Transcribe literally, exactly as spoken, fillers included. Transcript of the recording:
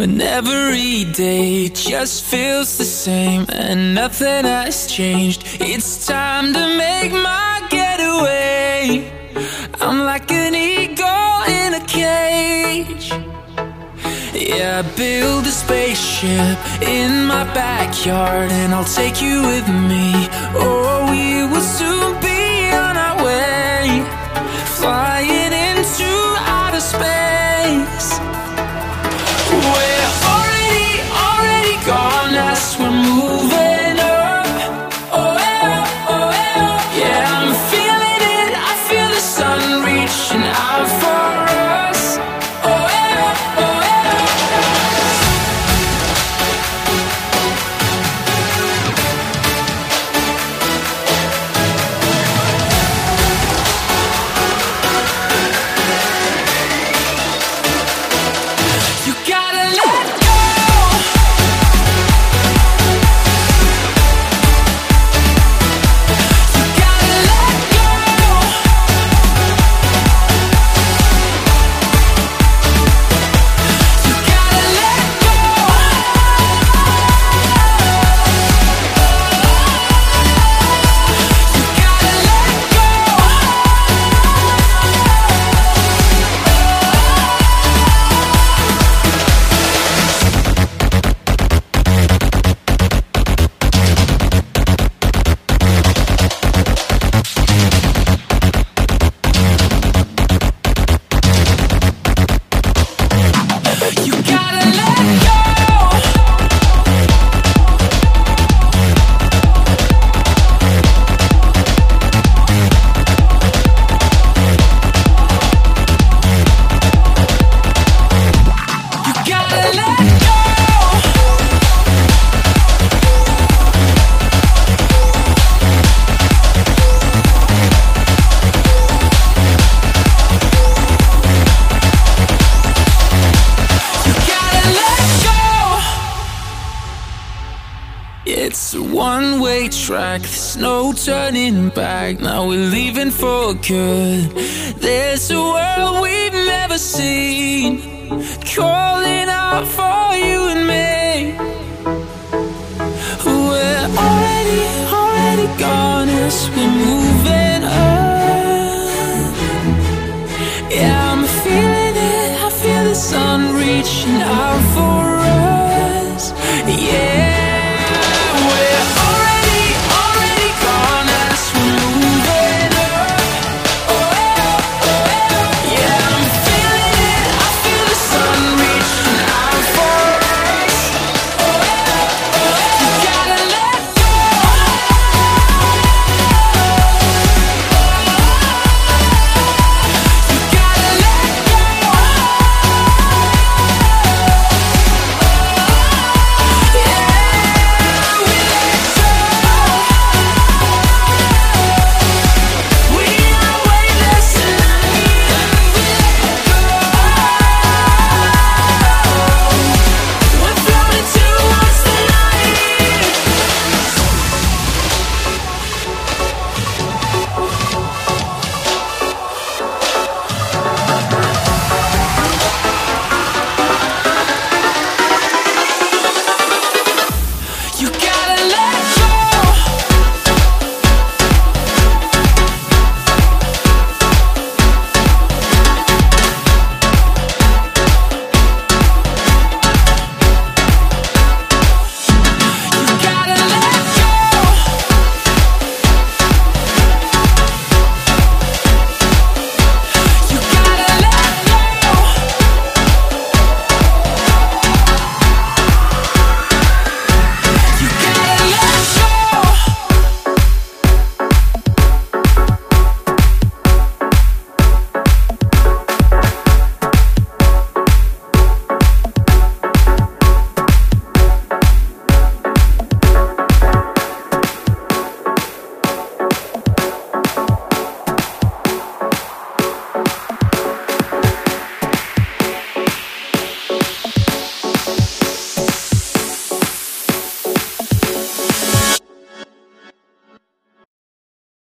when every day just feels the same and nothing has changed. It's time to make my getaway. I'm like an eagle in a cage. Yeah, I build a spaceship in my backyard and I'll take you with me. Oh, we will soon be on our way, flying into outer space. We're already, already gone as we're moving up. Oh, yeah, oh, yeah, yeah, I'm feeling it. I feel the sun reaching out for us. Oh, yeah, oh, it's a one-way track, there's no turning back. Now we're leaving for good. There's a world we've never seen, calling out for you and me. We're already, already gone as we're moving on. Yeah, I'm feeling it, I feel the sun reaching out for